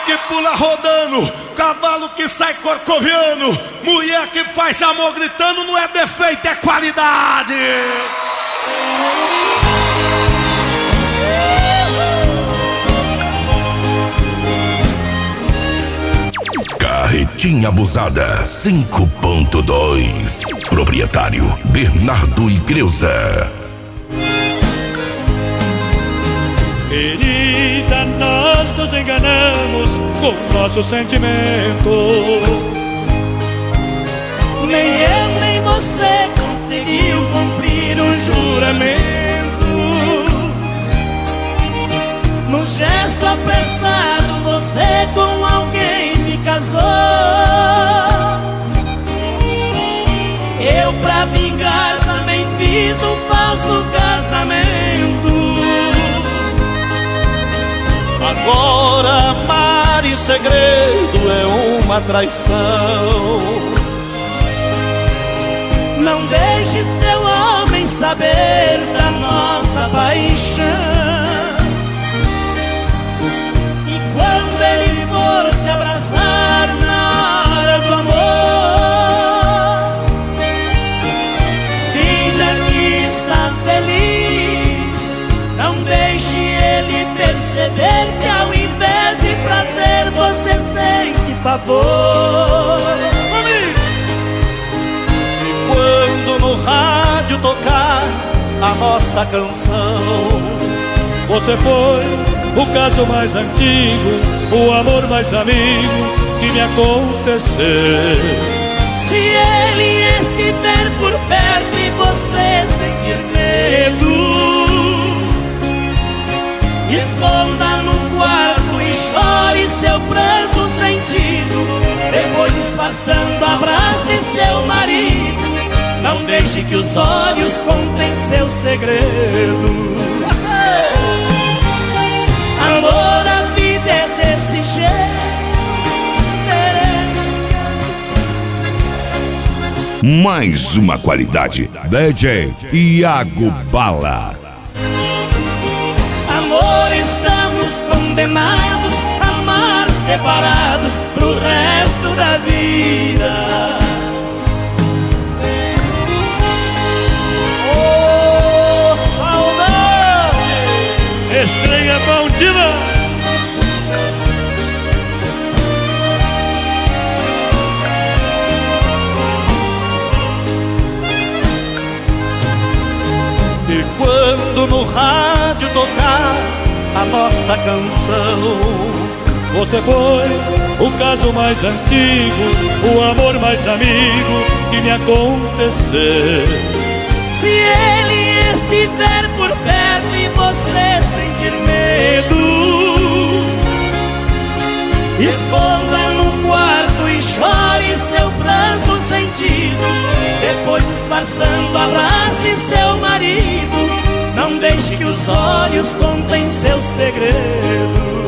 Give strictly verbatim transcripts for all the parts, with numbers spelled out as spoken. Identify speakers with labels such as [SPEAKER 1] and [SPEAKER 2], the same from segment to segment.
[SPEAKER 1] que pula rodando, cavalo que sai corcoviano, mulher que faz amor gritando, não é defeito, é qualidade.
[SPEAKER 2] Carretinha Abusada cinco ponto dois. Proprietário Bernardo e Creuza.
[SPEAKER 3] Querida, nós nos enganamos com nosso sentimento.
[SPEAKER 4] Nem eu nem você conseguiu cumprir o juramento. Num gesto apressado você com alguém se casou. Eu pra vingar também fiz um falso casamento.
[SPEAKER 5] Agora amar em segredo é uma traição.
[SPEAKER 4] Não deixe seu homem saber da nossa paixão. E quando ele for te abraçar na hora do amor, finja que está feliz. Não deixe ele perceber que ao invés de prazer você sente pavor.
[SPEAKER 5] E quando no rádio tocar a nossa canção,
[SPEAKER 3] você foi o caso mais antigo, o amor mais amigo que me aconteceu.
[SPEAKER 4] Se ele estiver por perto e você sentir medo, esconda no quarto e chore seu pranto sentido. Depois, disfarçando, abrace seu marido. Não deixe que os olhos contem seu segredo. Amor, a vida é desse jeito.
[SPEAKER 2] Mais uma qualidade. D J Iago Bala.
[SPEAKER 4] Amor, estamos condenados a amar separados pro resto da vida.
[SPEAKER 5] ô saudade,
[SPEAKER 3] Estranha bom demais.
[SPEAKER 5] e quando no rádio tocar a nossa canção,
[SPEAKER 3] você foi o caso mais antigo, o amor mais amigo que me aconteceu.
[SPEAKER 4] Se ele estiver por perto e você sentir medo, esconda no quarto e chore seu pranto sentido. Depois, disfarçando, abrace seu marido. Não deixe que os olhos contem seu segredo.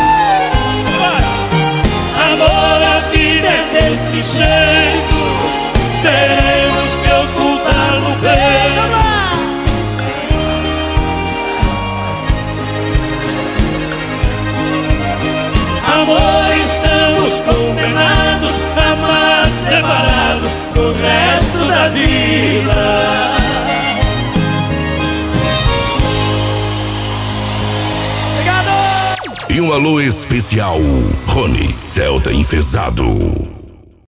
[SPEAKER 4] Amor, a vida é desse jeito. Teremos que ocultar no peito. Amor, estamos condenados a amar separados pro resto da vida.
[SPEAKER 2] E um alô especial, Rony Celta Enfesado.